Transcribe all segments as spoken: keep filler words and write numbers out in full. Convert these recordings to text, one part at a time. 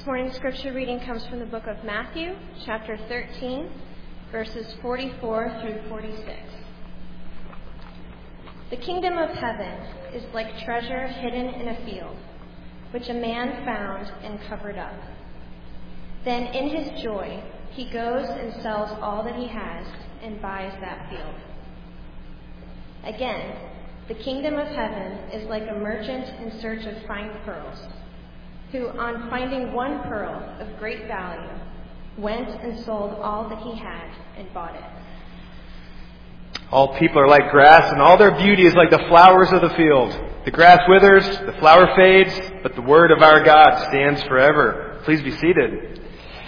This morning's scripture reading comes from the book of Matthew, chapter thirteen, verses forty-four through forty-six. The kingdom of heaven is like treasure hidden in a field, which a man found and covered up. Then in his joy, he goes and sells all that he has and buys that field. Again, the kingdom of heaven is like a merchant in search of fine pearls, who, on finding one pearl of great value, went and sold all that he had and bought it. All people are like grass, and all their beauty is like the flowers of the field. The grass withers, the flower fades, but the word of our God stands forever. Please be seated.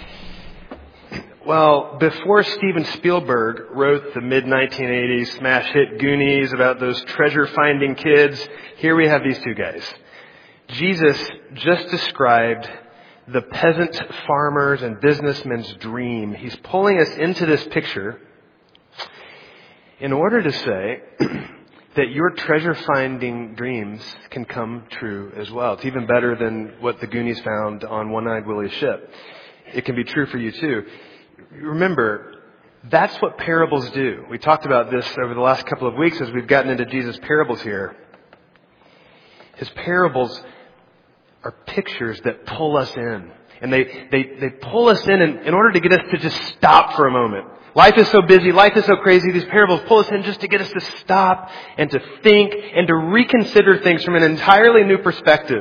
Well, before Steven Spielberg wrote the mid nineteen eighties smash hit Goonies about those treasure-finding kids, here we have these two guys. Jesus just described the peasant farmer's and businessman's dream. He's pulling us into this picture in order to say that your treasure-finding dreams can come true as well. It's even better than what the Goonies found on One-Eyed Willie's ship. It can be true for you too. Remember, that's what parables do. We talked about this over the last couple of weeks as we've gotten into Jesus' parables here. His parables are pictures that pull us in. And they, they, they pull us in, in in order to get us to just stop for a moment. Life is so busy, life is so crazy, these parables pull us in just to get us to stop and to think and to reconsider things from an entirely new perspective.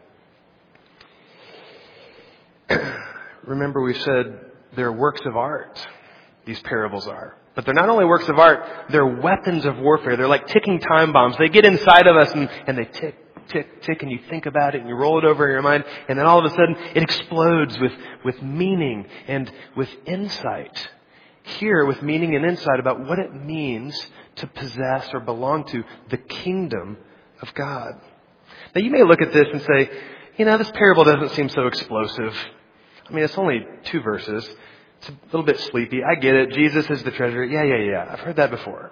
Remember, we said they're works of art, these parables are. But they're not only works of art, they're weapons of warfare. They're like ticking time bombs. They get inside of us and, and they tick, tick, tick, and you think about it and you roll it over in your mind, and then all of a sudden it explodes with, with meaning and with insight. Here, with meaning and insight about what it means to possess or belong to the kingdom of God. Now you may look at this and say, you know, this parable doesn't seem so explosive. I mean, it's only two verses. It's a little bit sleepy. I get it. Jesus is the treasure. Yeah, yeah, yeah. I've heard that before.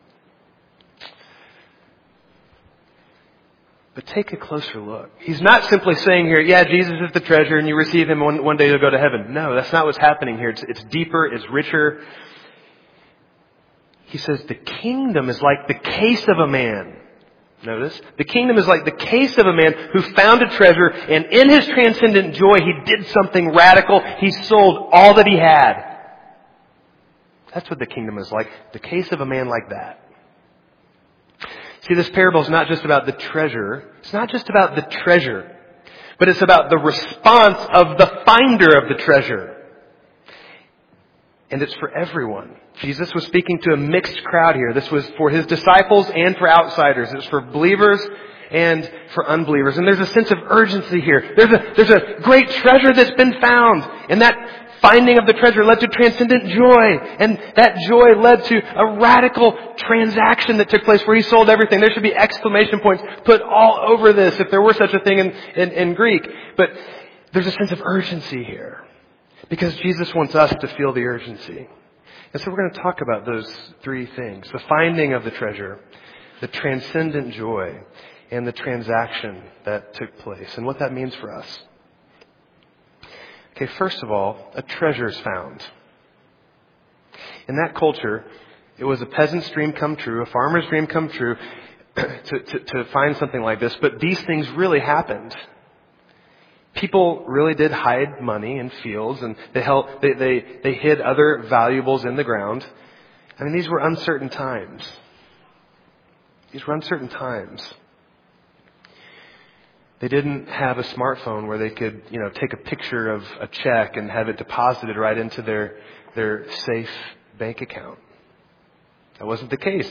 But take a closer look. He's not simply saying here, yeah, Jesus is the treasure and you receive him one, one day you'll go to heaven. No, that's not what's happening here. It's, it's deeper, it's richer. He says the kingdom is like the case of a man. Notice, the kingdom is like the case of a man who found a treasure, and in his transcendent joy, he did something radical. He sold all that he had. That's what the kingdom is like. The case of a man like that. See, this parable is not just about the treasure. It's not just about the treasure, but it's about the response of the finder of the treasure. And it's for everyone. Jesus was speaking to a mixed crowd here. This was for his disciples and for outsiders. It's for believers and for unbelievers. And there's a sense of urgency here. There's a, there's a great treasure that's been found. And that finding of the treasure led to transcendent joy. And that joy led to a radical transaction that took place where he sold everything. There should be exclamation points put all over this if there were such a thing in, in, in Greek. But there's a sense of urgency here because Jesus wants us to feel the urgency. And so we're going to talk about those three things. The finding of the treasure, the transcendent joy, and the transaction that took place and what that means for us. Okay, first of all, a treasure is found. In that culture, it was a peasant's dream come true, a farmer's dream come true to, to, to find something like this. But these things really happened. People really did hide money in fields, and they, held, they, they, they hid other valuables in the ground. I mean, these were uncertain times. These were uncertain times. They didn't have a smartphone where they could, you know, take a picture of a check and have it deposited right into their, their safe bank account. That wasn't the case.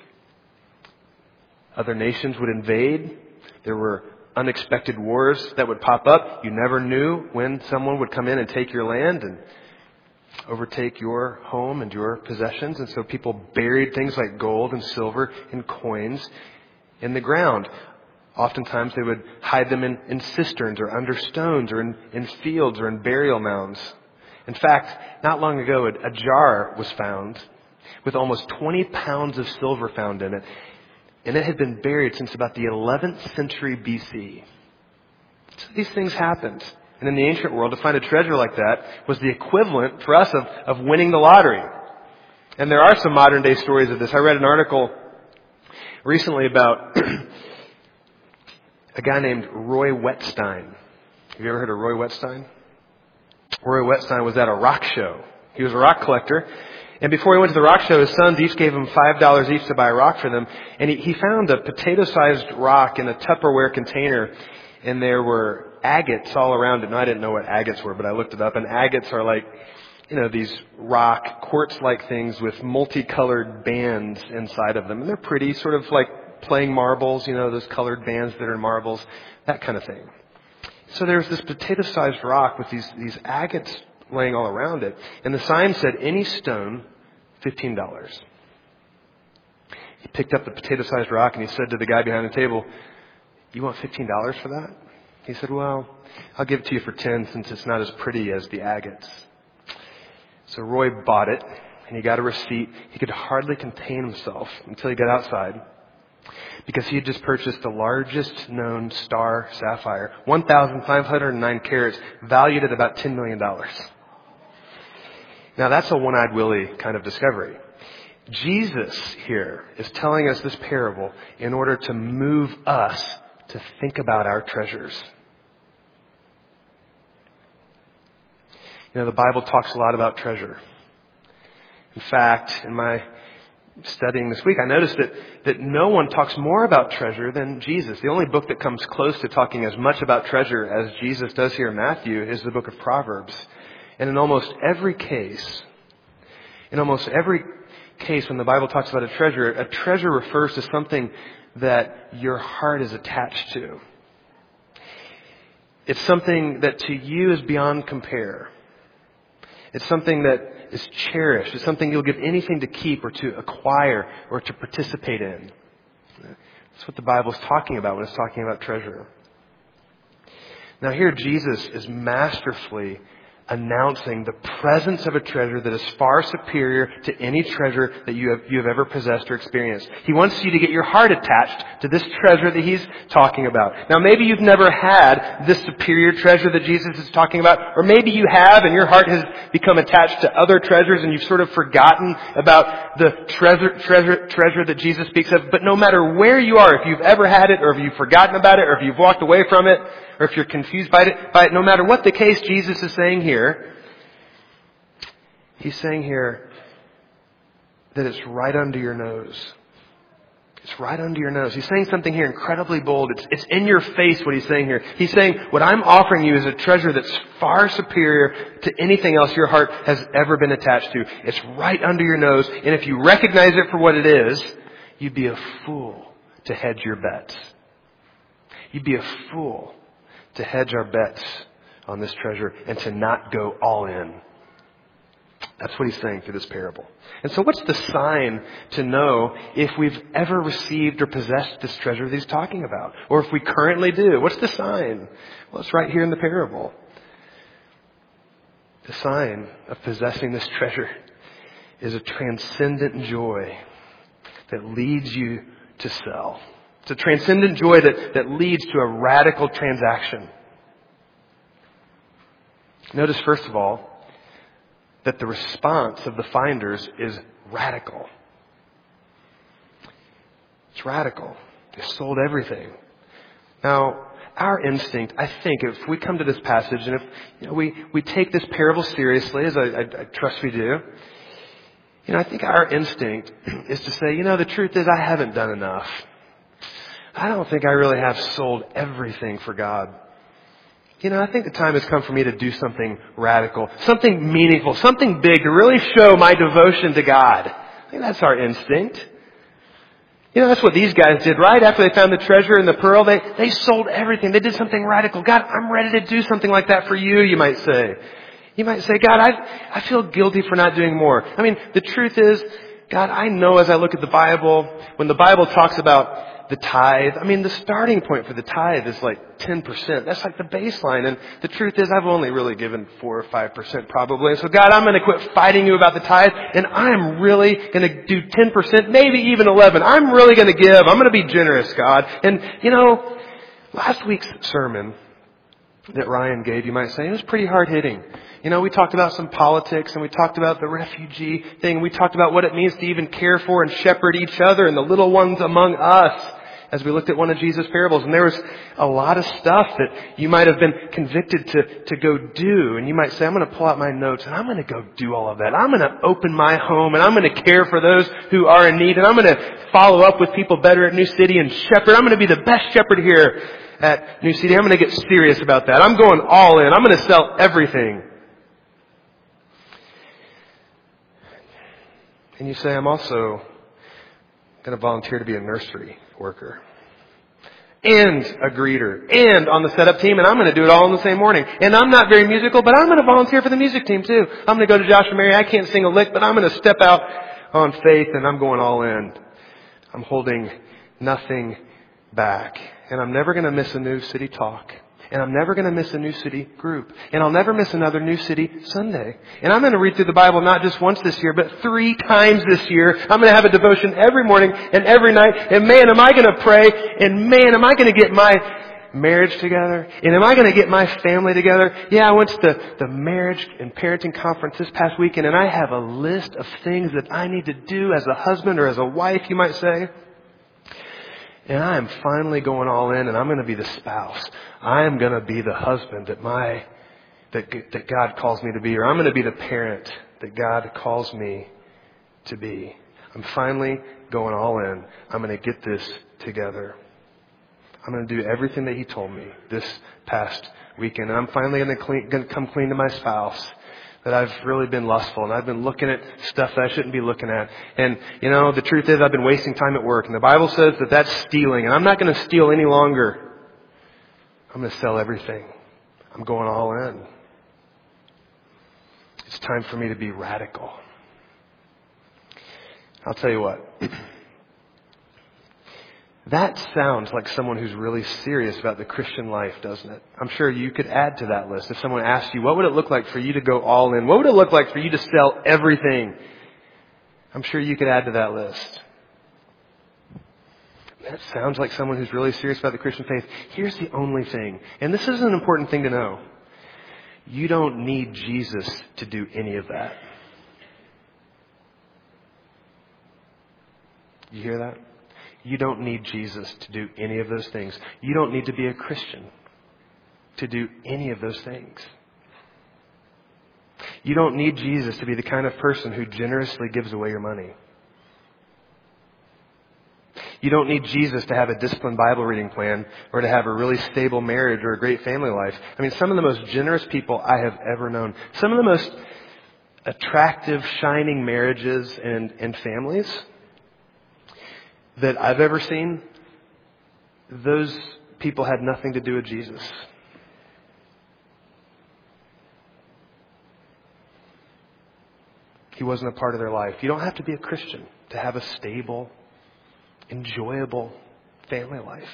Other nations would invade. There were unexpected wars that would pop up. You never knew when someone would come in and take your land and overtake your home and your possessions. And so people buried things like gold and silver and coins in the ground. Oftentimes they would hide them in, in cisterns or under stones or in, in fields or in burial mounds. In fact, not long ago, a, a jar was found with almost twenty pounds of silver found in it. And it had been buried since about the eleventh century B C. So these things happened. And in the ancient world, to find a treasure like that was the equivalent for us of, of winning the lottery. And there are some modern day stories of this. I read an article recently about a guy named Roy Wetstein. Have you ever heard of Roy Wetstein? Roy Wetstein was at a rock show. He was a rock collector. And before he went to the rock show, his sons each gave him five dollars each to buy a rock for them. And he, he found a potato-sized rock in a Tupperware container. And there were agates all around it. And I didn't know what agates were, but I looked it up. And agates are like, you know, these rock, quartz-like things with multicolored bands inside of them. And they're pretty, sort of like playing marbles, you know, those colored bands that are in marbles, that kind of thing. So there was this potato-sized rock with these, these agates laying all around it. And the sign said, any stone, fifteen dollars. He picked up the potato-sized rock and he said to the guy behind the table, you want fifteen dollars for that? He said, well, I'll give it to you for ten since it's not as pretty as the agates. So Roy bought it and he got a receipt. He could hardly contain himself until he got outside, because he had just purchased the largest known star sapphire, one thousand five hundred nine carats, valued at about ten million dollars. Now that's a one-eyed Willie kind of discovery. Jesus here is telling us this parable in order to move us to think about our treasures. You know, the Bible talks a lot about treasure. In fact, in my studying this week, I noticed that, that no one talks more about treasure than Jesus. The only book that comes close to talking as much about treasure as Jesus does here in Matthew is the book of Proverbs. And in almost every case, in almost every case when the Bible talks about a treasure, a treasure refers to something that your heart is attached to. It's something that to you is beyond compare. It's something that is cherished. It's something you'll give anything to keep or to acquire or to participate in. That's what the Bible is talking about when it's talking about treasure. Now here Jesus is masterfully announcing the presence of a treasure that is far superior to any treasure that you have, you have ever possessed or experienced. He wants you to get your heart attached to this treasure that he's talking about. Now maybe you've never had this superior treasure that Jesus is talking about, or maybe you have and your heart has become attached to other treasures and you've sort of forgotten about the treasure, treasure, treasure that Jesus speaks of. But no matter where you are, if you've ever had it, or if you've forgotten about it, or if you've walked away from it, or if you're confused by it, by it, no matter what the case, Jesus is saying here, he's saying here that it's right under your nose. It's right under your nose. He's saying something here incredibly bold. It's, it's in your face what he's saying here. He's saying, what I'm offering you is a treasure that's far superior to anything else your heart has ever been attached to. It's right under your nose. And if you recognize it for what it is, you'd be a fool to hedge your bets. You'd be a fool to hedge our bets on this treasure and to not go all in. That's what he's saying through this parable. And so what's the sign to know if we've ever received or possessed this treasure that he's talking about? Or if we currently do? What's the sign? Well, it's right here in the parable. The sign of possessing this treasure is a transcendent joy that leads you to sell. It's a transcendent joy that, that leads to a radical transaction. Notice, first of all, that the response of the finders is radical. It's radical. They sold everything. Now, our instinct, I think, if we come to this passage and if you know, we, we take this parable seriously, as I, I, I trust we do, you know, I think our instinct is to say, you know, the truth is I haven't done enough. I don't think I really have sold everything for God. You know, I think the time has come for me to do something radical, something meaningful, something big to really show my devotion to God. I think that's our instinct. You know, that's what these guys did, right? After they found the treasure and the pearl, they, they sold everything. They did something radical. God, I'm ready to do something like that for you, you might say. You might say, God, I, I feel guilty for not doing more. I mean, the truth is, God, I know as I look at the Bible, when the Bible talks about the tithe, I mean, the starting point for the tithe is like ten percent. That's like the baseline. And the truth is, I've only really given four or five percent probably. And so, God, I'm going to quit fighting you about the tithe, and I'm really going to do ten percent, maybe even eleven. I'm really going to give. I'm going to be generous, God. And, you know, last week's sermon that Ryan gave, you might say, it was pretty hard hitting. You know, we talked about some politics and we talked about the refugee thing. We talked about what it means to even care for and shepherd each other and the little ones among us as we looked at one of Jesus' parables. And there was a lot of stuff that you might have been convicted to, to go do. And you might say, I'm going to pull out my notes and I'm going to go do all of that. I'm going to open my home and I'm going to care for those who are in need. And I'm going to follow up with people better at New City and shepherd. I'm going to be the best shepherd here at New City. I'm going to get serious about that. I'm going all in. I'm going to sell everything. And you say, I'm also going to volunteer to be a nursery worker and a greeter and on the setup team, and I'm going to do it all in the same morning. And I'm not very musical, but I'm going to volunteer for the music team too. I'm going to go to Josh and Mary. I can't sing a lick, but I'm going to step out on faith and I'm going all in. I'm holding nothing back. And I'm never going to miss a New City talk. And I'm never going to miss a New City group. And I'll never miss another New City Sunday. And I'm going to read through the Bible not just once this year, but three times this year. I'm going to have a devotion every morning and every night. And man, am I going to pray. And man, am I going to get my marriage together. And am I going to get my family together? Yeah, I went to the, the marriage and parenting conference this past weekend. And I have a list of things that I need to do as a husband or as a wife, you might say. And I am finally going all in, and I'm going to be the spouse. I am going to be the husband that my that that God calls me to be, or I'm going to be the parent that God calls me to be. I'm finally going all in. I'm going to get this together. I'm going to do everything that He told me this past weekend. And I'm finally going to, clean, going to come clean to my spouse. That I've really been lustful and I've been looking at stuff that I shouldn't be looking at. And, you know, the truth is I've been wasting time at work. And the Bible says that that's stealing. And I'm not going to steal any longer. I'm going to sell everything. I'm going all in. It's time for me to be radical. I'll tell you what. That sounds like someone who's really serious about the Christian life, doesn't it? I'm sure you could add to that list. If someone asked you, what would it look like for you to go all in? What would it look like for you to sell everything? I'm sure you could add to that list. That sounds like someone who's really serious about the Christian faith. Here's the only thing, and this is an important thing to know. You don't need Jesus to do any of that. You hear that? You don't need Jesus to do any of those things. You don't need to be a Christian to do any of those things. You don't need Jesus to be the kind of person who generously gives away your money. You don't need Jesus to have a disciplined Bible reading plan or to have a really stable marriage or a great family life. I mean, some of the most generous people I have ever known, some of the most attractive, shining marriages and, and families that I've ever seen, those people had nothing to do with Jesus. He wasn't a part of their life. You don't have to be a Christian to have a stable, enjoyable family life.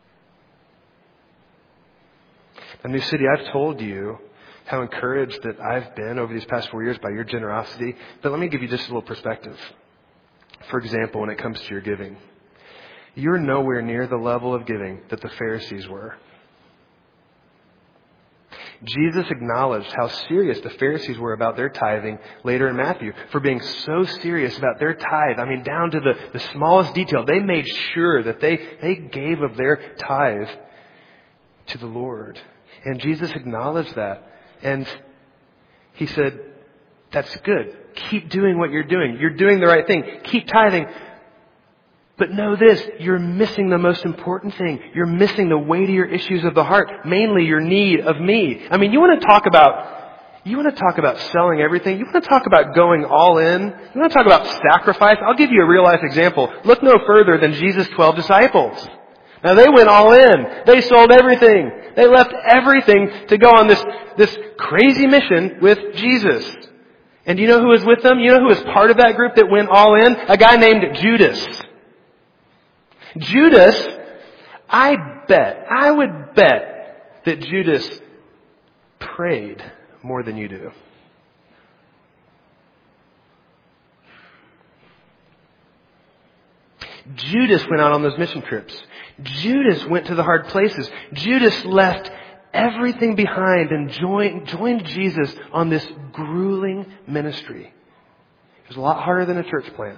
At New City, I've told you how encouraged that I've been over these past four years by your generosity. But let me give you just a little perspective. For example, when it comes to your giving. You're nowhere near the level of giving that the Pharisees were. Jesus acknowledged how serious the Pharisees were about their tithing later in Matthew. For being so serious about their tithe, I mean, down to the, the smallest detail. They made sure that they, they gave of their tithe to the Lord. And Jesus acknowledged that. And He said, that's good. Keep doing what you're doing. You're doing the right thing. Keep tithing. But know this, you're missing the most important thing. You're missing the weightier issues of the heart, mainly your need of me. I mean, you want to talk about, you want to talk about selling everything? You want to talk about going all in? You want to talk about sacrifice? I'll give you a real life example. Look no further than Jesus' twelve disciples. Now they went all in. They sold everything. They left everything to go on this, this crazy mission with Jesus. And do you know who was with them? You know who was part of that group that went all in? A guy named Judas. Judas, I bet, I would bet that Judas prayed more than you do. Judas went out on those mission trips. Judas went to the hard places. Judas left everything behind and joined, joined Jesus on this grueling ministry. It was a lot harder than a church plant.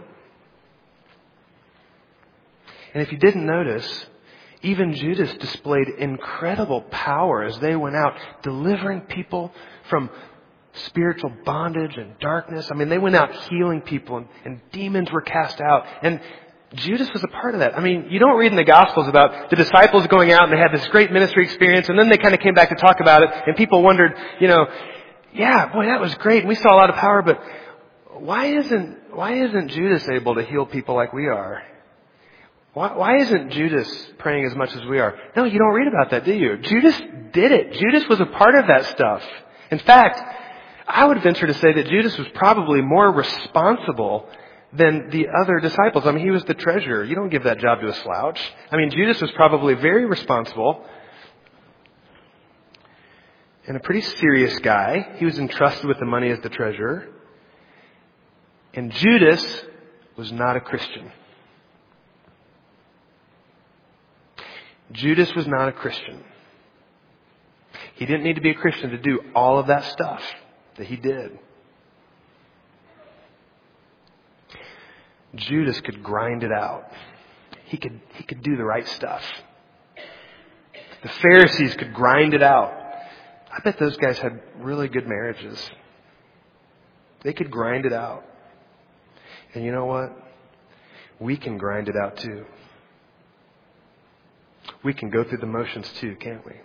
And if you didn't notice, even Judas displayed incredible power as they went out delivering people from spiritual bondage and darkness. I mean, they went out healing people and, and demons were cast out. And Judas was a part of that. I mean, you don't read in the Gospels about the disciples going out and they had this great ministry experience and then they kind of came back to talk about it and people wondered, you know, yeah, boy, that was great. And we saw a lot of power, but why isn't, why isn't Judas able to heal people like we are? Why, why isn't Judas praying as much as we are? No, you don't read about that, do you? Judas did it. Judas was a part of that stuff. In fact, I would venture to say that Judas was probably more responsible than the other disciples. I mean, he was the treasurer. You don't give that job to a slouch. I mean, Judas was probably very responsible and a pretty serious guy. He was entrusted with the money as the treasurer. And Judas was not a Christian. Judas was not a Christian. He didn't need to be a Christian to do all of that stuff that he did. Judas could grind it out. He could, he could do the right stuff. The Pharisees could grind it out. I bet those guys had really good marriages. They could grind it out. And you know what? We can grind it out too. We can go through the motions too, can't we?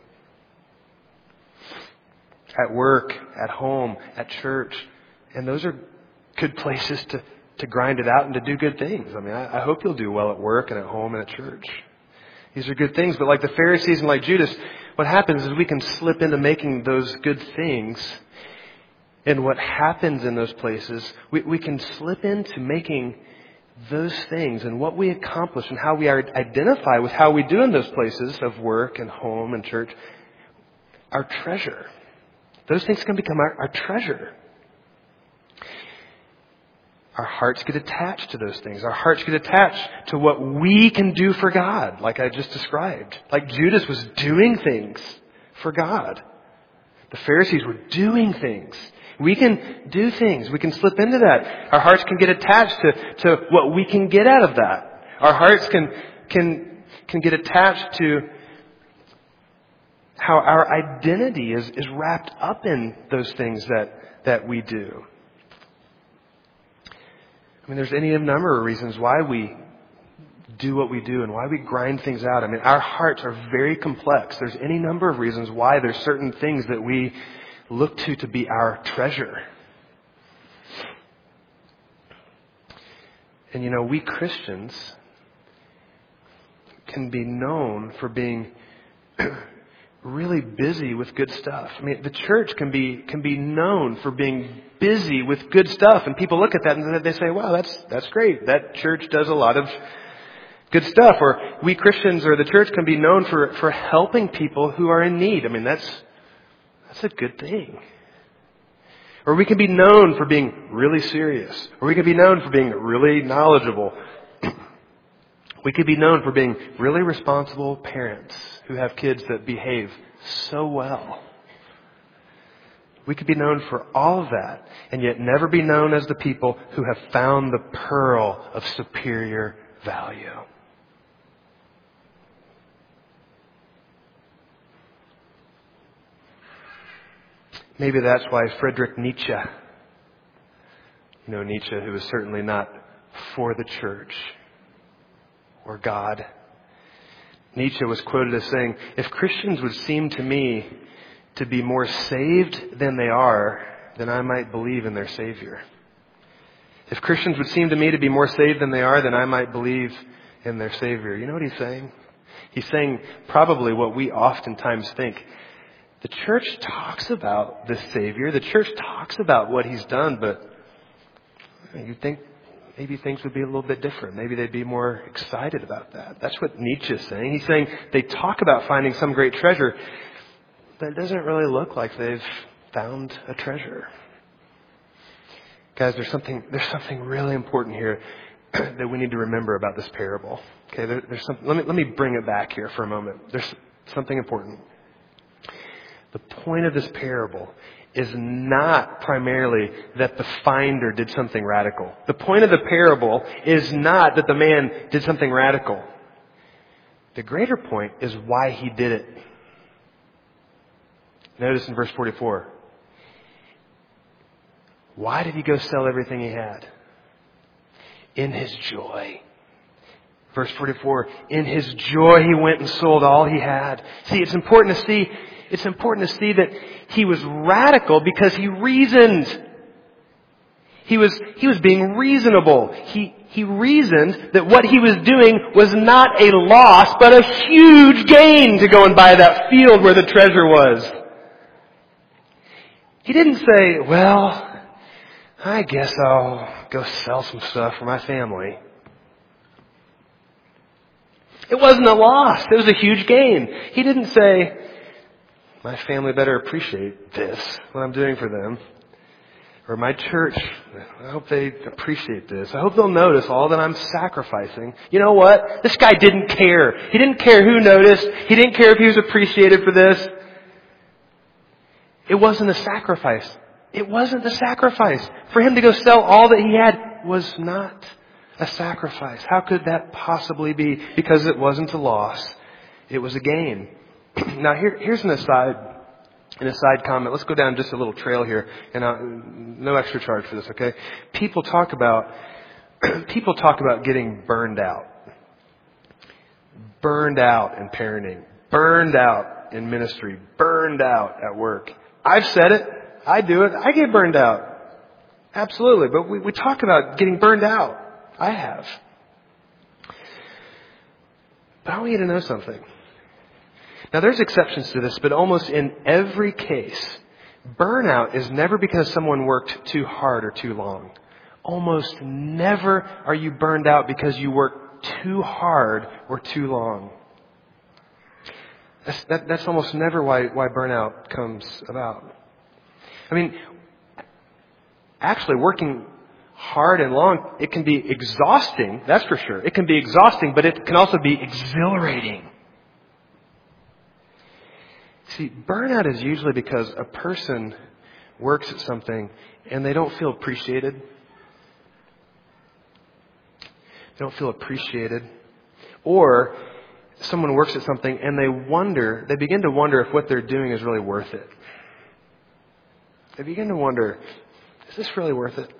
At work, at home, at church. And those are good places to, to grind it out and to do good things. I mean, I, I hope you'll do well at work and at home and at church. These are good things. But like the Pharisees and like Judas, what happens is we can slip into making those good things. And what happens in those places, we, we can slip into making those things and what we accomplish and how we are identify with how we do in those places of work and home and church, our treasure. Those things can become our, our treasure. Our hearts get attached to those things. Our hearts get attached to what we can do for God, like I just described. Like Judas was doing things for God. The Pharisees were doing things. We can do things. We can slip into that. Our hearts can get attached to, to what we can get out of that. Our hearts can, can, can get attached to how our identity is, is wrapped up in those things that, that we do. I mean, there's any number of reasons why we do what we do and why we grind things out. I mean, our hearts are very complex. There's any number of reasons why there's certain things that we look to to be our treasure. And you know, we Christians can be known for being really busy with good stuff. I mean, the church can be can be known for being busy with good stuff, and people look at that and they say, "Wow, that's that's great. That church does a lot of good stuff." Or we Christians or the church can be known for for helping people who are in need. I mean, that's that's a good thing. Or we can be known for being really serious. Or we can be known for being really knowledgeable. We could be known for being really responsible parents who have kids that behave so well. We could be known for all of that and yet never be known as the people who have found the pearl of superior value. Maybe that's why Friedrich Nietzsche, you know Nietzsche, who was certainly not for the church or God. Nietzsche was quoted as saying, "If Christians would seem to me to be more saved than they are, then I might believe in their Savior. If Christians would seem to me to be more saved than they are, then I might believe in their Savior." You know what he's saying? He's saying probably what we oftentimes think. The church talks about the Savior. The church talks about what He's done, but you think maybe things would be a little bit different. Maybe they'd be more excited about that. That's what Nietzsche is saying. He's saying they talk about finding some great treasure, but it doesn't really look like they've found a treasure. Guys, there's something there's something really important here that we need to remember about this parable. Okay, there, there's some, let me let me bring it back here for a moment. There's something important. The point of this parable is not primarily that the finder did something radical. The point of the parable is not that the man did something radical. The greater point is why he did it. Notice in verse forty-four. Why did he go sell everything he had? In his joy. Verse forty-four, in his joy he went and sold all he had. See, it's important to see, it's important to see that he was radical because he reasoned. He was, he was being reasonable. He, he reasoned that what he was doing was not a loss, but a huge gain to go and buy that field where the treasure was. He didn't say, well, I guess I'll go sell some stuff for my family. It wasn't a loss. It was a huge gain. He didn't say, my family better appreciate this, what I'm doing for them. Or my church, I hope they appreciate this. I hope they'll notice all that I'm sacrificing. You know what? This guy didn't care. He didn't care who noticed. He didn't care if he was appreciated for this. It wasn't a sacrifice. It wasn't the sacrifice. For him to go sell all that he had was not a sacrifice. How could that possibly be? Because it wasn't a loss. It was a gain. Now here, here's an aside, an aside comment. Let's go down just a little trail here, and uh, no extra charge for this, okay? People talk about, people talk about getting burned out. Burned out in parenting. Burned out in ministry. Burned out at work. I've said it. I do it. I get burned out. Absolutely. But we, we talk about getting burned out. I have. But I want you to know something. Now there's exceptions to this, but almost in every case, burnout is never because someone worked too hard or too long. Almost never are you burned out because you worked too hard or too long. That's, that, that's almost never why, why burnout comes about. I mean, actually working hard and long, it can be exhausting, that's for sure. It can be exhausting, but it can also be exhilarating. See, burnout is usually because a person works at something and they don't feel appreciated. They don't feel appreciated. Or someone works at something and they wonder, they begin to wonder if what they're doing is really worth it. They begin to wonder, is this really worth it?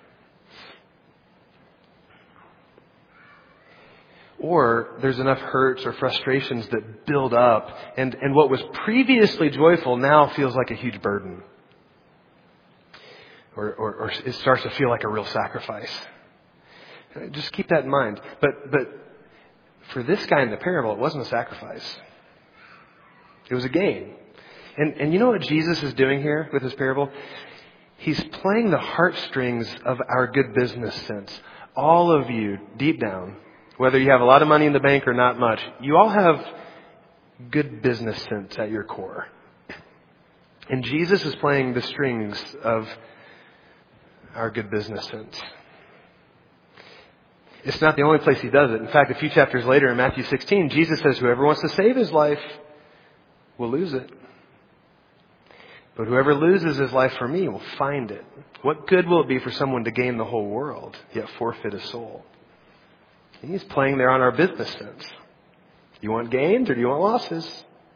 Or there's enough hurts or frustrations that build up, and, and what was previously joyful now feels like a huge burden. Or, or, or it starts to feel like a real sacrifice. Just keep that in mind. But, but for this guy in the parable, it wasn't a sacrifice. It was a gain. And, and you know what Jesus is doing here with this parable? He's playing the heartstrings of our good business sense. All of you, deep down, whether you have a lot of money in the bank or not much, you all have good business sense at your core. And Jesus is playing the strings of our good business sense. It's not the only place he does it. In fact, a few chapters later in Matthew sixteen, Jesus says, whoever wants to save his life will lose it. But whoever loses his life for me will find it. What good will it be for someone to gain the whole world, yet forfeit his soul? And he's playing there on our business sense. Do you want gains or do you want losses?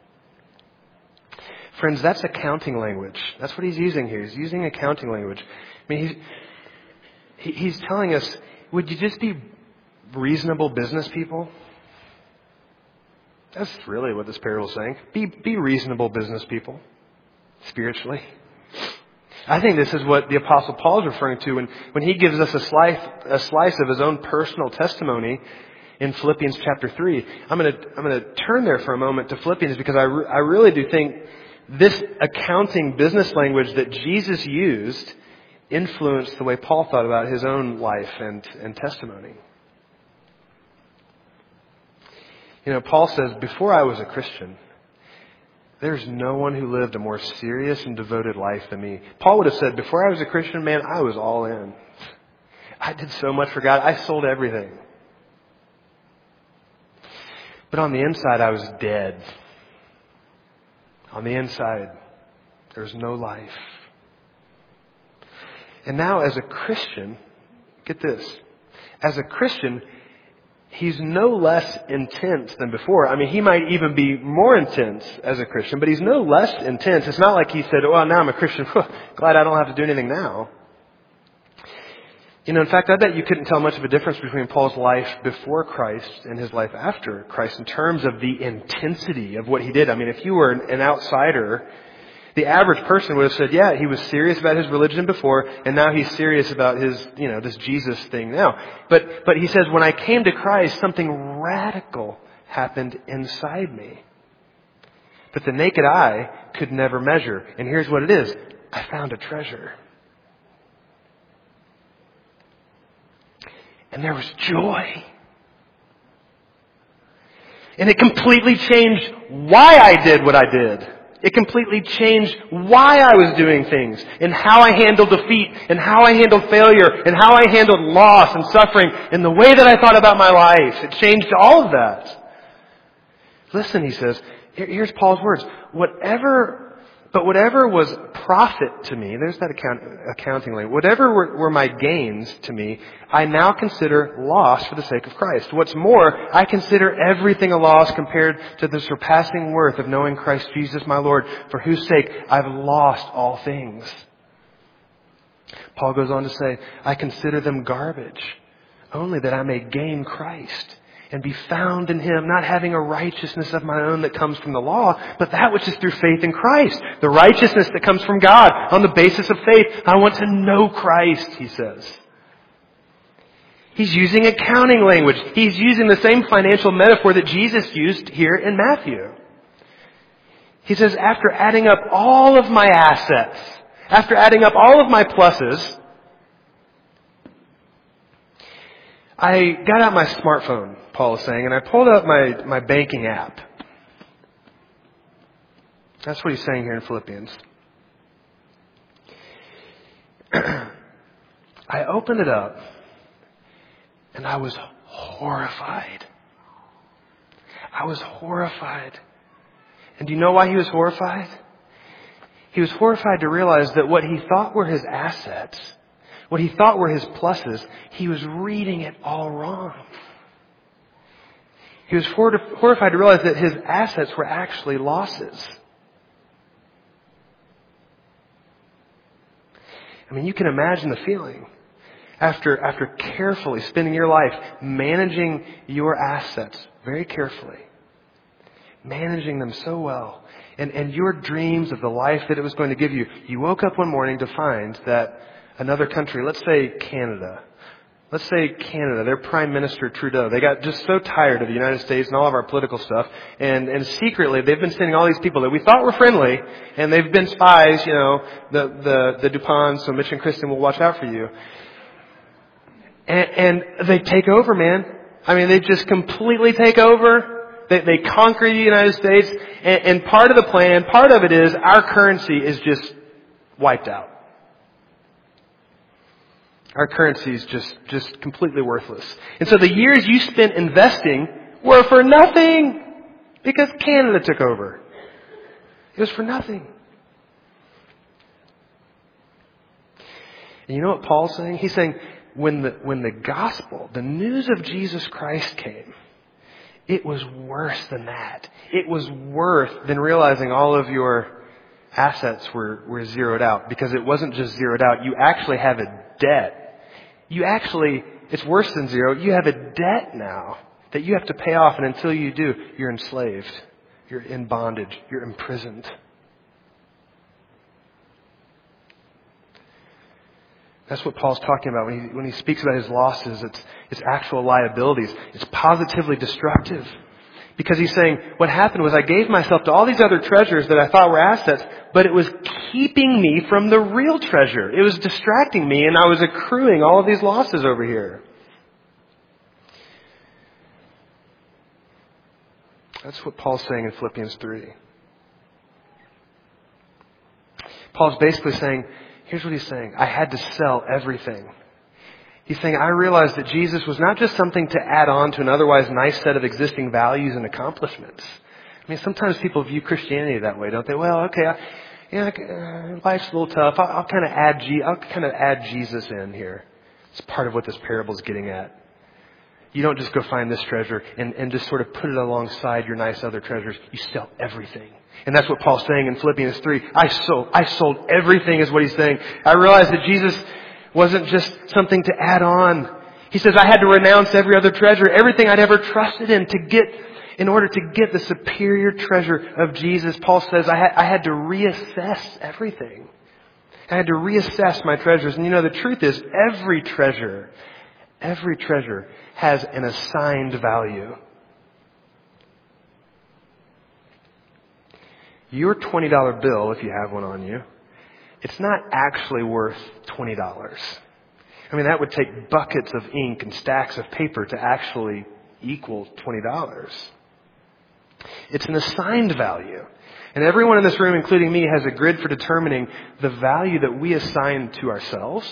Friends, that's accounting language. That's what he's using here. He's using accounting language. I mean, he's, he's telling us, would you just be reasonable business people? That's really what this parable is saying. Be, be reasonable business people. Spiritually. I think this is what the Apostle Paul is referring to when, when he gives us a slice, a slice of his own personal testimony in Philippians chapter three. I'm going to, I'm going to turn there for a moment to Philippians because I, re, I really do think this accounting business language that Jesus used influenced the way Paul thought about his own life and, and testimony. You know, Paul says, before I was a Christian, there's no one who lived a more serious and devoted life than me. Paul would have said, before I was a Christian, man, I was all in. I did so much for God. I sold everything. But on the inside, I was dead. On the inside, There's no life. And now as a Christian, get this, as a Christian, he's no less intense than before. I mean, he might even be more intense as a Christian, but he's no less intense. It's not like he said, well, now I'm a Christian. Glad I don't have to do anything now. You know, in fact, I bet you couldn't tell much of a difference between Paul's life before Christ and his life after Christ in terms of the intensity of what he did. I mean, if you were an outsider, the average person would have said, yeah, he was serious about his religion before, and now he's serious about his, you know, this Jesus thing now. But, but he says, when I came to Christ, something radical happened inside me that the naked eye could never measure. And here's what it is. I found a treasure. And there was joy. And it completely changed why I did what I did. It completely changed why I was doing things and how I handled defeat and how I handled failure and how I handled loss and suffering and the way that I thought about my life. It changed all of that. Listen, he says, here's Paul's words. Whatever, but whatever was profit to me, there's that account, accounting language. Whatever were, were my gains to me, I now consider loss for the sake of Christ. What's more, I consider everything a loss compared to the surpassing worth of knowing Christ Jesus my Lord, for whose sake I've lost all things. Paul goes on to say, I consider them garbage, only that I may gain Christ and be found in Him, not having a righteousness of my own that comes from the law, but that which is through faith in Christ. The righteousness that comes from God on the basis of faith. I want to know Christ, he says. He's using accounting language. He's using the same financial metaphor that Jesus used here in Matthew. He says, after adding up all of my assets, after adding up all of my pluses, I got out my smartphone, Paul is saying, and I pulled out my, my banking app. That's what he's saying here in Philippians. I opened it up, and I was horrified. I was horrified. And do you know why he was horrified? He was horrified to realize that what he thought were his assets, what he thought were his pluses, he was reading it all wrong. He was horrified to realize that his assets were actually losses. I mean, you can imagine the feeling. After, after carefully spending your life managing your assets very carefully, managing them so well, and, and your dreams of the life that it was going to give you, you woke up one morning to find that another country, let's say Canada, let's say Canada, their Prime Minister Trudeau, they got just so tired of the United States and all of our political stuff, and, and secretly they've been sending all these people that we thought were friendly, and they've been spies, you know, the, the, the DuPont, so Mitch and Kristen will watch out for you. And, and they take over, man. I mean, they just completely take over. They, they conquer the United States. And, and part of the plan, part of it is our currency is just wiped out. Our currency is just, just completely worthless. And so the years you spent investing were for nothing because Canada took over. It was for nothing. And you know what Paul's saying? He's saying, When the, when the gospel, the news of Jesus Christ came, it was worse than that. It was worse than realizing all of your assets were, were zeroed out, because it wasn't just zeroed out. You actually have a debt. You actually, it's worse than zero. You have a debt now that you have to pay off. And until you do, you're enslaved. You're in bondage. You're imprisoned. That's what Paul's talking about when he, when he speaks about his losses. It's, it's actual liabilities. It's positively destructive. Because he's saying, what happened was I gave myself to all these other treasures that I thought were assets, but it was keeping me from the real treasure. It was distracting me, and I was accruing all of these losses over here. That's what Paul's saying in Philippians three. Paul's basically saying, here's what he's saying. I had to sell everything. He's saying, I realized that Jesus was not just something to add on to an otherwise nice set of existing values and accomplishments. I mean, sometimes people view Christianity that way, don't they? Well, okay, I, you know, uh, life's a little tough. I'll, I'll kind of add, G- I'll kind of add Jesus in here. It's part of what this parable is getting at. You don't just go find this treasure and, and just sort of put it alongside your nice other treasures. You sell everything. And that's what Paul's saying in Philippians three. I sold, I sold everything is what he's saying. I realized that Jesus wasn't just something to add on. He says, I had to renounce every other treasure, everything I'd ever trusted in to get, in order to get the superior treasure of Jesus. Paul says, I had, I had to reassess everything. I had to reassess my treasures. And you know, the truth is, every treasure, every treasure has an assigned value. Your twenty dollar bill, if you have one on you, it's not actually worth twenty dollars. I mean, that would take buckets of ink and stacks of paper to actually equal twenty dollars. It's an assigned value. And everyone in this room, including me, has a grid for determining the value that we assign to ourselves.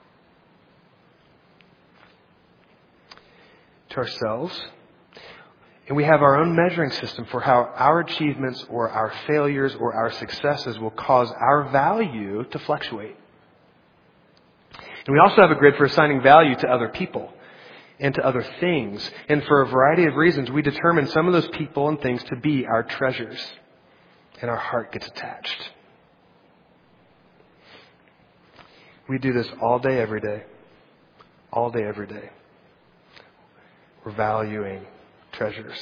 To ourselves. And we have our own measuring system for how our achievements or our failures or our successes will cause our value to fluctuate. And we also have a grid for assigning value to other people and to other things. And for a variety of reasons, we determine some of those people and things to be our treasures. And our heart gets attached. We do this all day, every day. All day, every day. We're valuing treasures.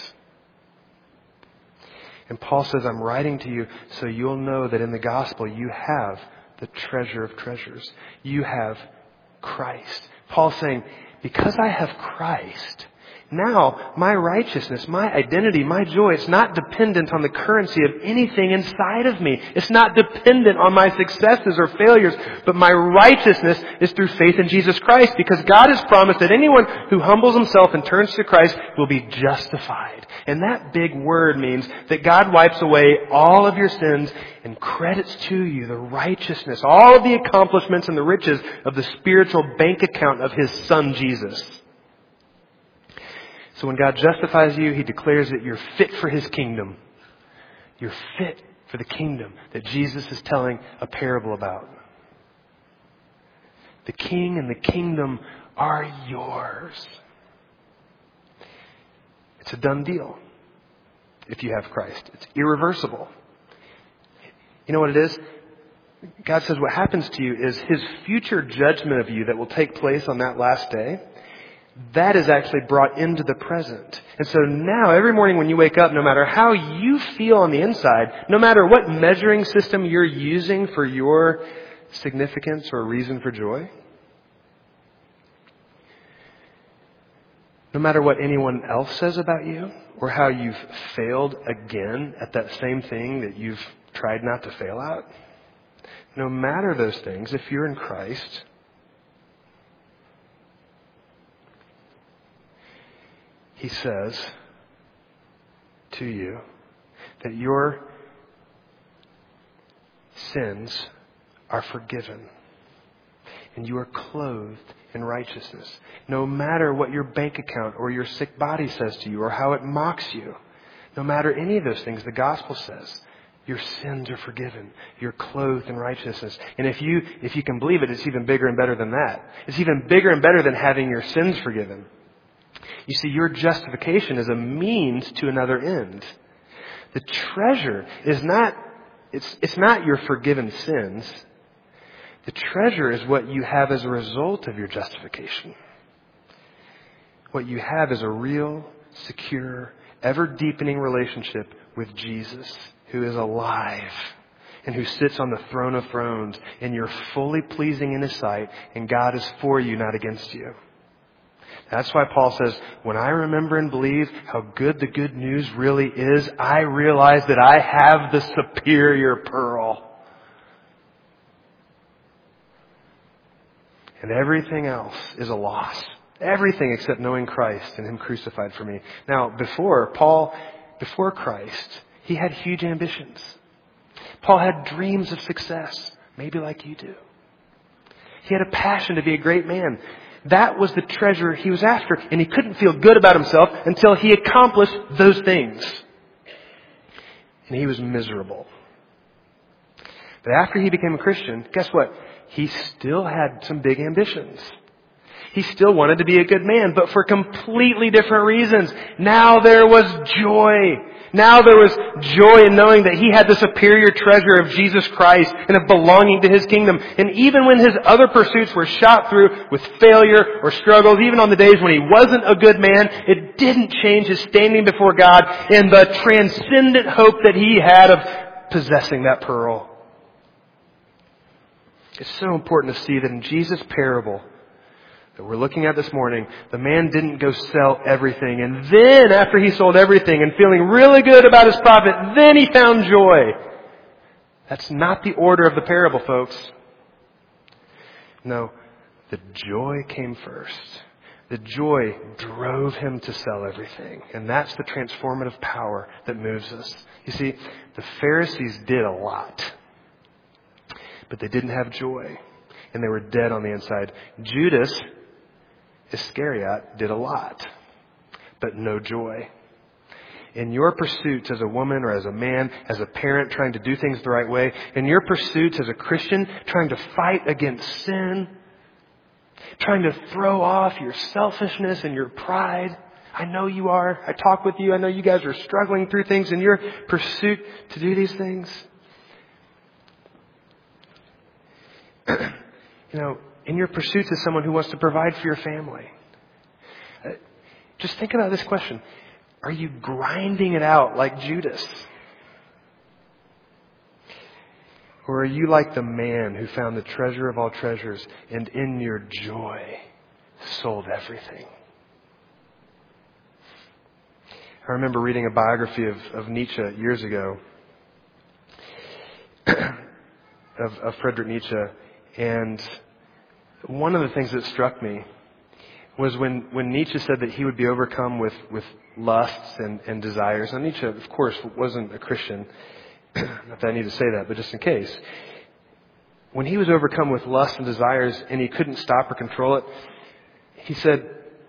And Paul says, I'm writing to you so you'll know that in the gospel you have the treasure of treasures. You have Christ. Paul's saying, because I have Christ, now my righteousness, my identity, my joy, it's not dependent on the currency of anything inside of me. It's not dependent on my successes or failures, but my righteousness is through faith in Jesus Christ, because God has promised that anyone who humbles himself and turns to Christ will be justified. And that big word means that God wipes away all of your sins and credits to you the righteousness, all of the accomplishments and the riches of the spiritual bank account of His Son, Jesus. So when God justifies you, He declares that you're fit for His kingdom. You're fit for the kingdom that Jesus is telling a parable about. The king and the kingdom are yours. It's a done deal if you have Christ. It's irreversible. You know what it is? God says what happens to you is His future judgment of you that will take place on that last day. That is actually brought into the present. And so now, every morning when you wake up, no matter how you feel on the inside, no matter what measuring system you're using for your significance or reason for joy, no matter what anyone else says about you, or how you've failed again at that same thing that you've tried not to fail at, no matter those things, if you're in Christ, He says to you that your sins are forgiven and you are clothed in righteousness. No matter what your bank account or your sick body says to you or how it mocks you, no matter any of those things, the gospel says your sins are forgiven. You're clothed in righteousness. And if you, if you can believe it, it's even bigger and better than that. It's even bigger and better than having your sins forgiven. You see, your justification is a means to another end. The treasure is not, it's, it's not your forgiven sins. The treasure is what you have as a result of your justification. What you have is a real, secure, ever-deepening relationship with Jesus, who is alive and who sits on the throne of thrones, and you're fully pleasing in His sight, and God is for you, not against you. That's why Paul says, when I remember and believe how good the good news really is, I realize that I have the superior pearl. And everything else is a loss. Everything except knowing Christ and Him crucified for me. Now, before Paul, before Christ, he had huge ambitions. Paul had dreams of success, maybe like you do. He had a passion to be a great man. That was the treasure he was after. And he couldn't feel good about himself until he accomplished those things. And he was miserable. But after he became a Christian, guess what? He still had some big ambitions. He still wanted to be a good man, but for completely different reasons. Now there was joy. Now there was joy in knowing that he had the superior treasure of Jesus Christ and of belonging to his kingdom. And even when his other pursuits were shot through with failure or struggles, even on the days when he wasn't a good man, it didn't change his standing before God and the transcendent hope that he had of possessing that pearl. It's so important to see that in Jesus' parable that we're looking at this morning, the man didn't go sell everything. And then after he sold everything and feeling really good about his profit, then he found joy. That's not the order of the parable, folks. No, the joy came first. The joy drove him to sell everything. And that's the transformative power that moves us. You see, the Pharisees did a lot, but they didn't have joy. And they were dead on the inside. Judas Iscariot did a lot, but no joy. In your pursuits as a woman or as a man, as a parent trying to do things the right way, in your pursuits as a Christian trying to fight against sin, trying to throw off your selfishness and your pride. I know you are. I talk with you. I know you guys are struggling through things in your pursuit to do these things. You know, in your pursuits as someone who wants to provide for your family. Uh, just think about this question. Are you grinding it out like Judas? Or are you like the man who found the treasure of all treasures and in your joy sold everything? I remember reading a biography of, of Nietzsche years ago, of, of Friedrich Nietzsche, and one of the things that struck me was when, when Nietzsche said that he would be overcome with, with lusts and, and desires. Now, Nietzsche, of course, wasn't a Christian. Not that I need to say that, but just in case. When he was overcome with lusts and desires and he couldn't stop or control it, he said,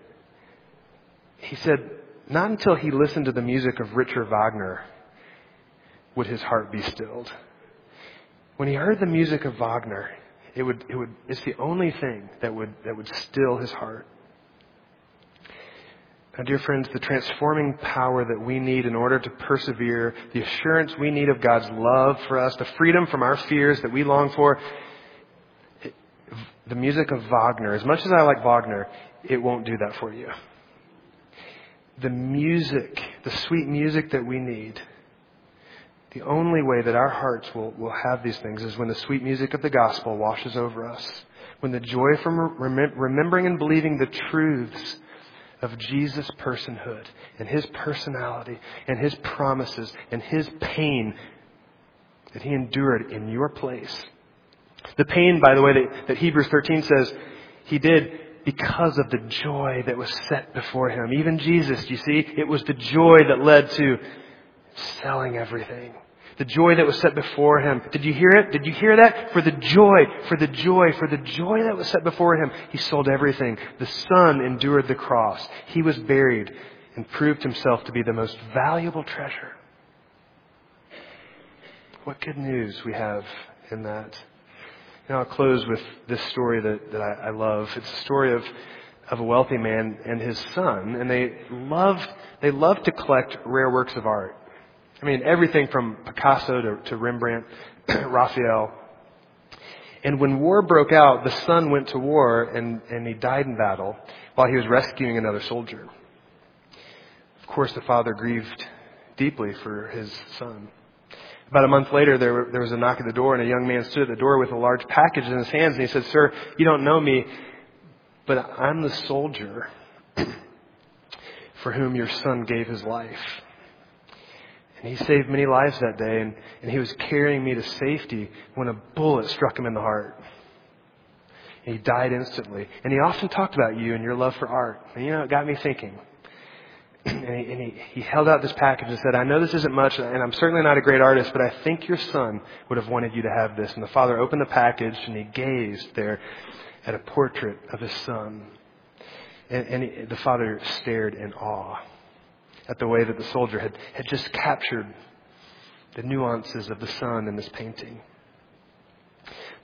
he said, not until he listened to the music of Richard Wagner would his heart be stilled. When he heard the music of Wagner, It would, it would, it's the only thing that would, that would still his heart. Now, dear friends, the transforming power that we need in order to persevere, the assurance we need of God's love for us, the freedom from our fears that we long for, it, the music of Wagner, as much as I like Wagner, it won't do that for you. The music, the sweet music that we need, the only way that our hearts will, will have these things is when the sweet music of the gospel washes over us. When the joy from rem- remembering and believing the truths of Jesus' personhood and his personality and his promises and his pain that he endured in your place. The pain, by the way, that, that Hebrews thirteen says he did because of the joy that was set before him. Even Jesus, you see, it was the joy that led to selling everything. The joy that was set before him. Did you hear it? Did you hear that? For the joy, for the joy, for the joy that was set before him, he sold everything. The Son endured the cross. He was buried and proved himself to be the most valuable treasure. What good news we have in that. Now I'll close with this story that, that I, I love. It's a story of, of a wealthy man and his son, and they loved, they loved to collect rare works of art. I mean, everything from Picasso to, to Rembrandt, Raphael. And when war broke out, the son went to war and, and he died in battle while he was rescuing another soldier. Of course, the father grieved deeply for his son. About a month later, there, there was a knock at the door, and a young man stood at the door with a large package in his hands, and he said, "Sir, you don't know me, but I'm the soldier for whom your son gave his life. And he saved many lives that day, and, and he was carrying me to safety when a bullet struck him in the heart. And he died instantly. And he often talked about you and your love for art. And you know, it got me thinking." And, he, and he, he held out this package and said, "I know this isn't much, and I'm certainly not a great artist, but I think your son would have wanted you to have this." And the father opened the package, and he gazed there at a portrait of his son. And, and he, the father stared in awe at the way that the soldier had, had just captured the nuances of the sun in this painting.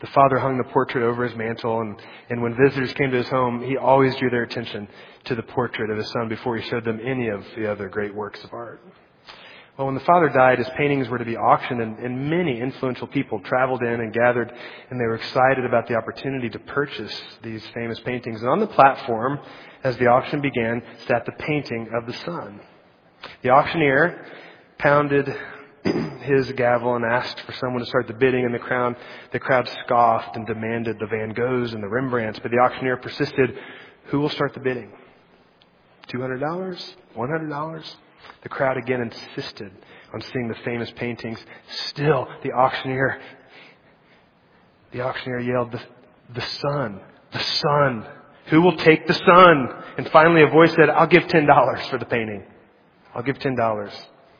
The father hung the portrait over his mantle, and, and when visitors came to his home, he always drew their attention to the portrait of his son before he showed them any of the other great works of art. Well, when the father died, his paintings were to be auctioned, and, and many influential people traveled in and gathered, and they were excited about the opportunity to purchase these famous paintings. And on the platform, as the auction began, sat the painting of the son. The auctioneer pounded his gavel and asked for someone to start the bidding, and the crowd, the crowd scoffed and demanded the Van Goghs and the Rembrandts. But the auctioneer persisted, "Who will start the bidding? two hundred dollars? one hundred dollars? The crowd again insisted on seeing the famous paintings. Still, the auctioneer, the auctioneer yelled, the, the son, the son. Who will take the son? And finally a voice said, "I'll give ten dollars for the painting. I'll give ten dollars.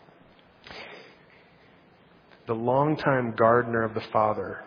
The longtime gardener of the father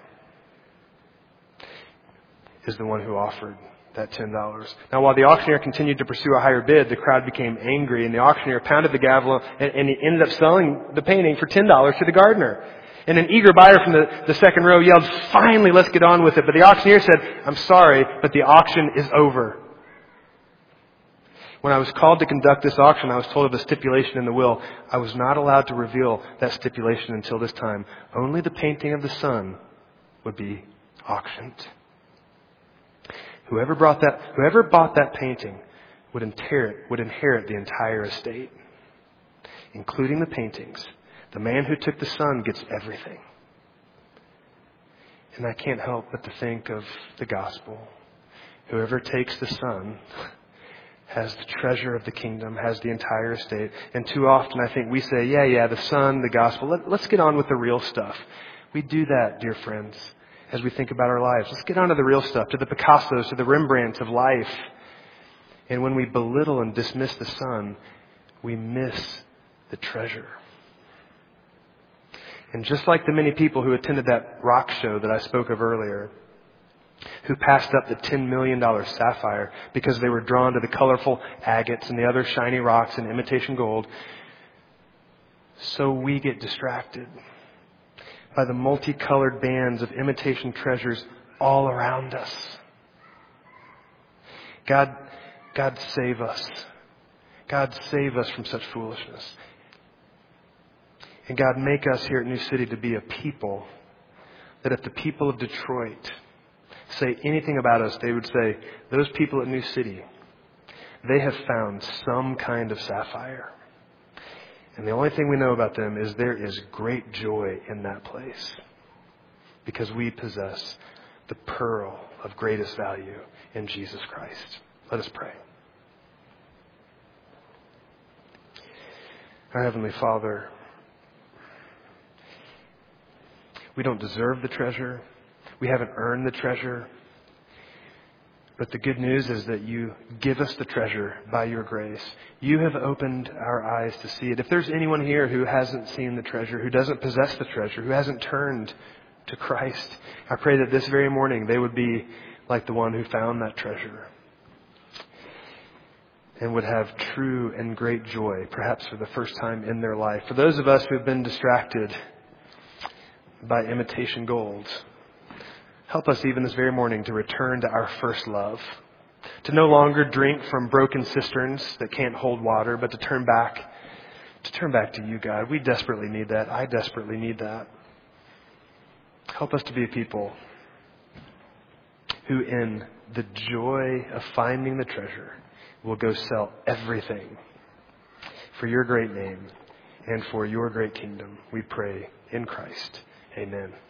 is the one who offered that ten dollars. Now, while the auctioneer continued to pursue a higher bid, the crowd became angry, and the auctioneer pounded the gavel, and, and he ended up selling the painting for ten dollars to the gardener. And an eager buyer from the, the second row yelled, "Finally, let's get on with it." But the auctioneer said, "I'm sorry, but the auction is over." When I was called to conduct this auction, I was told of a stipulation in the will. I was not allowed to reveal that stipulation until this time. Only the painting of the son would be auctioned. Whoever brought that, whoever bought that painting would inherit, would inherit the entire estate, including the paintings. The man who took the son gets everything. And I can't help but to think of the gospel. Whoever takes the son has the treasure of the kingdom, has the entire estate. And too often I think we say, yeah, yeah, the son, the gospel, let, let's get on with the real stuff. We do that, dear friends, as we think about our lives. Let's get on to the real stuff, to the Picassos, to the Rembrandts of life. And when we belittle and dismiss the son, we miss the treasure. And just like the many people who attended that rock show that I spoke of earlier, who passed up the ten million dollars sapphire because they were drawn to the colorful agates and the other shiny rocks and imitation gold, so we get distracted by the multicolored bands of imitation treasures all around us. God, God save us. God save us from such foolishness. And God, make us here at New City to be a people that if the people of Detroit say anything about us, they would say, those people at New City, they have found some kind of sapphire. And the only thing we know about them is there is great joy in that place because we possess the pearl of greatest value in Jesus Christ. Let us pray. Our Heavenly Father, we don't deserve the treasure. We haven't earned the treasure. But the good news is that you give us the treasure by your grace. You have opened our eyes to see it. If there's anyone here who hasn't seen the treasure, who doesn't possess the treasure, who hasn't turned to Christ, I pray that this very morning they would be like the one who found that treasure and would have true and great joy, perhaps for the first time in their life. For those of us who have been distracted by imitation gold, help us even this very morning to return to our first love, to no longer drink from broken cisterns that can't hold water, but to turn back, to turn back to you, God. We desperately need that. I desperately need that. Help us to be a people who in the joy of finding the treasure will go sell everything for your great name and for your great kingdom. We pray in Christ. Amen.